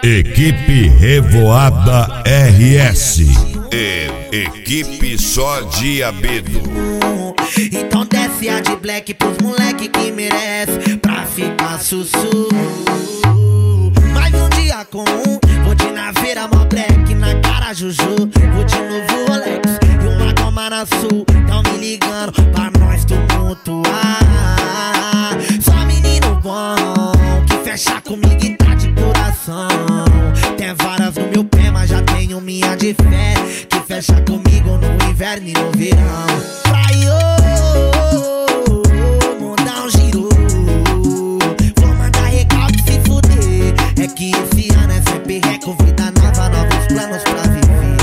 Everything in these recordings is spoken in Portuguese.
Equipe Revoada RS. Equipe só diabedo. Então desce a de black pros moleque que merece, pra ficar sussu. Mais um dia comum, vou de naveira, mó black na cara Juju. Vou de novo Rolex e uma goma na sul. Tão me ligando pra nós tumultuar. Só menino bom que fecha comigo e tá de coração. Tem várias no meu pé, mas já tenho minha de fé, que fecha comigo no inverno e no verão. Mandar um giro, vou mandar recalque se fuder. É que esse ano é sempre vida nova, novos planos pra viver.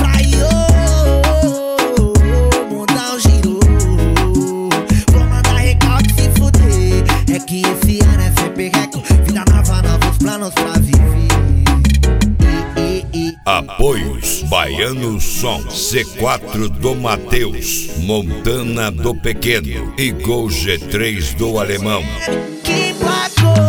Mandar um giro, vou mandar recalque se fuder. É que esse ano é sempre vida nova, novos planos pra viver. Apoios: Baiano Som, C4 do Mateus, Montana do Pequeno e Gol G3 do Alemão. Que placou.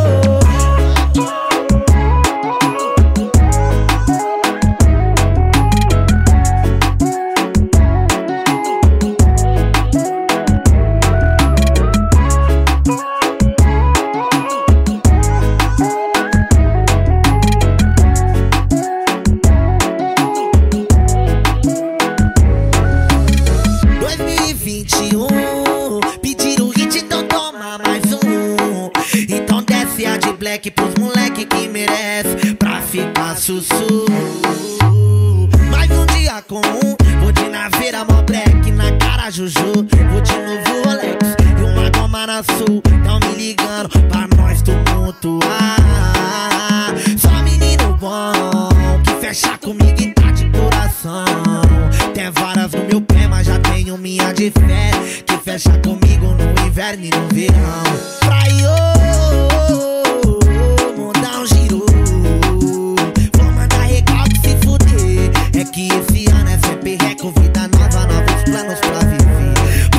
Pediram hit, então toma mais um. Então desce a de black pros moleque que merece, pra ficar sussu. Mais um dia comum, vou de naveira, mó black na cara Juju. Vou de novo Rolex e uma goma na sul. Tão me ligando pra nós tumultuar. Só menino bom que fecha comigo e tá de coração. Tem várias no meu pé, mas já tenho minha de fé, que fecha comigo no inverno e no verão. Mandar um giro, vou mandar recalque se fuder. É que esse ano é sempre vida nova, novos planos pra viver.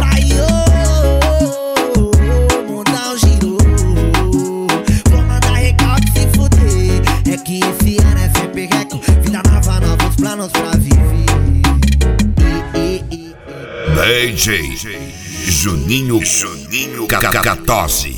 Mandar um giro, vou mandar recalque se fuder. É que esse ano é sempre vida nova, novos planos pra viver. DJ Juninho Catose.